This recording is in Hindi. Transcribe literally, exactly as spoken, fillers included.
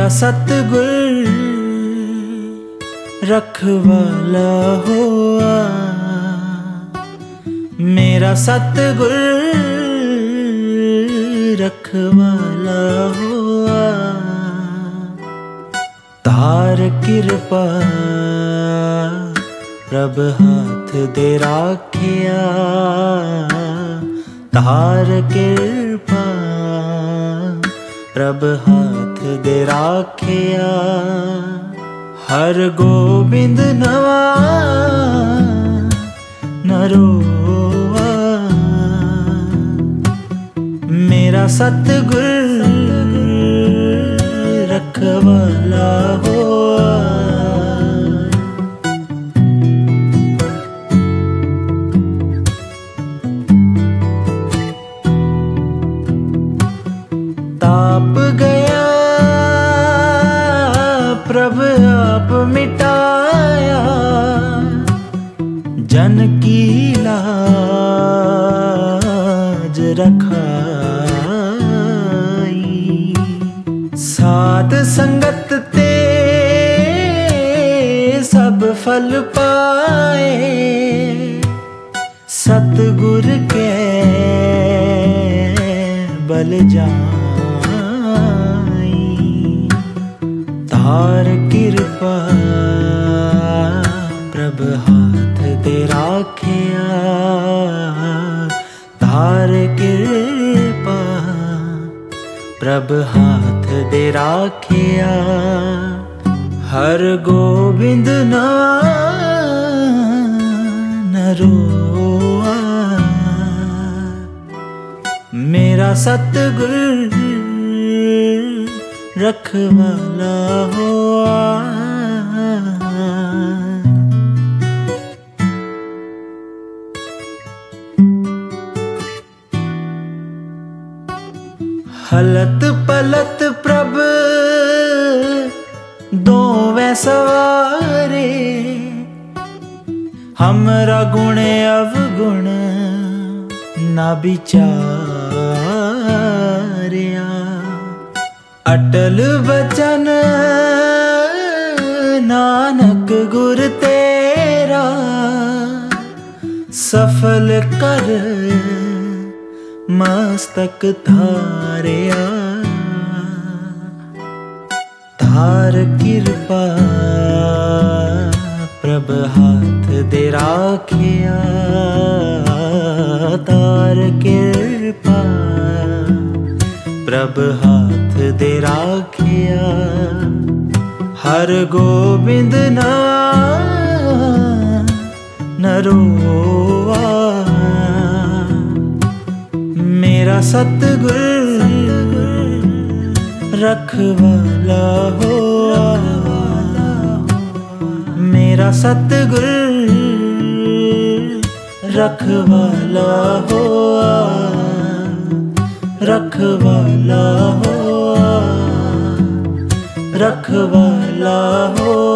मेरा सतगुर रखवाला हुआ, मेरा सतगुर रखवाला हुआ। तार कृपा प्रभ हाथ दे राखिया, तार कृपा प्रभ हाथ दे राखिया। हर गोबिंद नवा न रोआ, मेरा सतगुर रखवाला हुआ। ताप गया प्रभ आप मिटाया, जन की लाज रखाई। साध संगत ते सब फल पाए, सतगुर के बल जाई। तार कृपा प्रभ हाथ दे राखिया, तार कृपा प्रभ हाथ दे राखिया। हर गोबिंद न रोआ, मेरा सतगुर रखवाला हुआ। हलत पलत प्रभ दोवें सवारे, हमरा गुण अवगुण ना बिचारिया। अटल बचन नानक गुर तेरा, सफल कर मस्तक धारिया। तार कृपा प्रभ हाथ दे राखिया, तार कृपा प्रभ हाथ दे राखिया। हर गोबिंद न रोआ, मेरा सतगुर रखवाला हुआ, मेरा सतगुर रखवाला हुआ, रखवाला हुआ, रखवाला हुआ।